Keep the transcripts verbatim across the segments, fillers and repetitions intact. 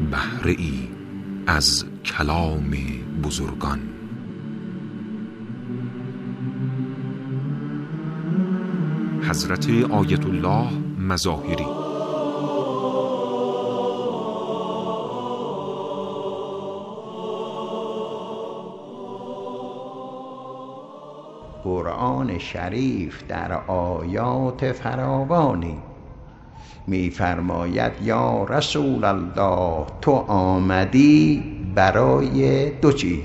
بهره ای از کلام بزرگان. حضرت آیت الله مظاهری. قرآن شریف در آیات فراوانی می‌فرماید یا رسول الله تو آمدی برای دو چیز.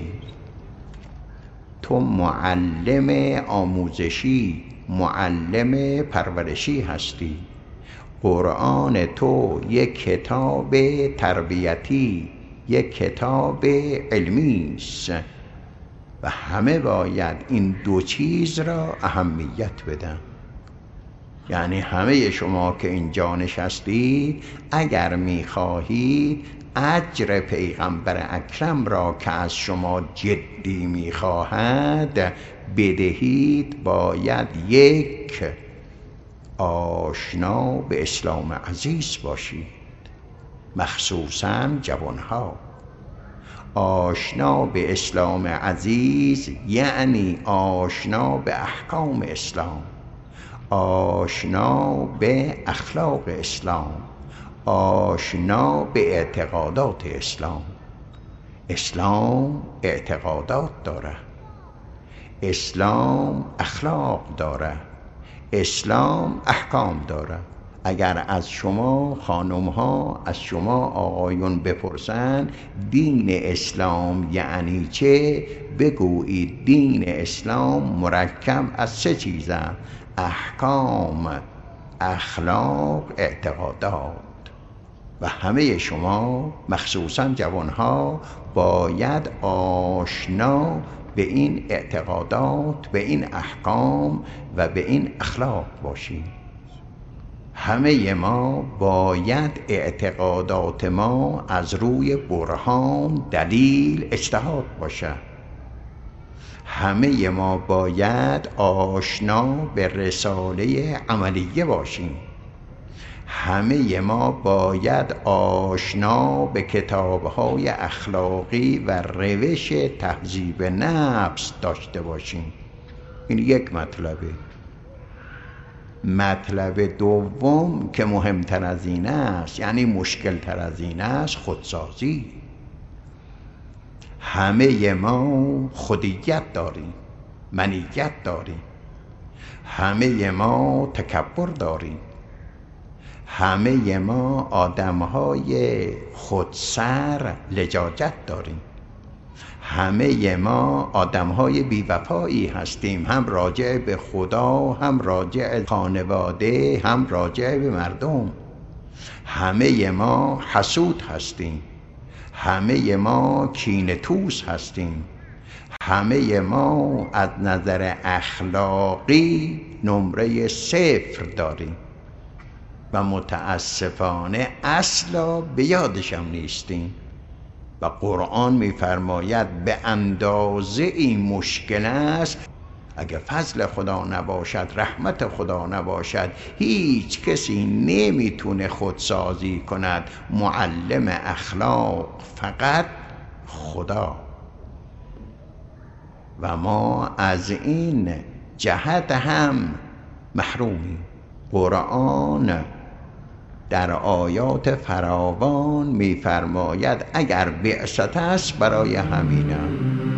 تو معلم آموزشی، معلم پرورشی هستی. قرآن تو یک کتاب تربیتی، یک کتاب علمی است و همه باید این دو چیز را اهمیت بدن. یعنی همه شما که اینجا نشستید اگر میخواهید اجر پیغمبر اکرم را که از شما جدی میخواهد بدهید، باید یک آشنا به اسلام عزیز باشید، مخصوصاً جوانها. آشنا به اسلام عزیز یعنی آشنا به احکام اسلام، آشنا به اخلاق اسلام، آشنا به اعتقادات اسلام. اسلام اعتقادات داره، اسلام اخلاق داره، اسلام احکام داره. اگر از شما خانم ها، از شما آقایون بپرسن دین اسلام یعنی چه، بگویید دین اسلام مرکب از سه چیزه: احکام، اخلاق، اعتقادات. و همه شما مخصوصا جوانها باید آشنا به این اعتقادات، به این احکام و به این اخلاق باشید. همه ما باید اعتقادات ما از روی برهان، دلیل، اجتهاد باشه. همه ما باید آشنا به رساله عملیه باشیم. همه ما باید آشنا به کتاب‌های اخلاقی و روش تهذیب نفس داشته باشیم. این یک مطلبه. مطلب دوم که مهمتر از این است، یعنی مشکل تر از این است، خودسازی. همه ما خودیت داریم، منیت داریم. همه ما تکبر داریم. همه ما آدم‌های خودسر، لجاجت داریم. همه ما آدم‌های بی‌وفایی هستیم، هم راجع به خدا، هم راجع به خانواده، هم راجع به مردم. همه ما حسود هستیم، همه ما کینه‌توز هستیم. همه ما از نظر اخلاقی نمره صفر داریم و متاسفانه اصلا به یادشم نیستیم. و قرآن می‌فرماید به اندازه این مشکل است، اگه فضل خدا نباشد، رحمت خدا نباشد، هیچ کسی نمیتونه خودسازی کند. معلم اخلاق فقط خدا. و ما از این جهت هم محرومیم. قرآن در آیات فراوان می‌فرماید اگر بعثت است برای همینم.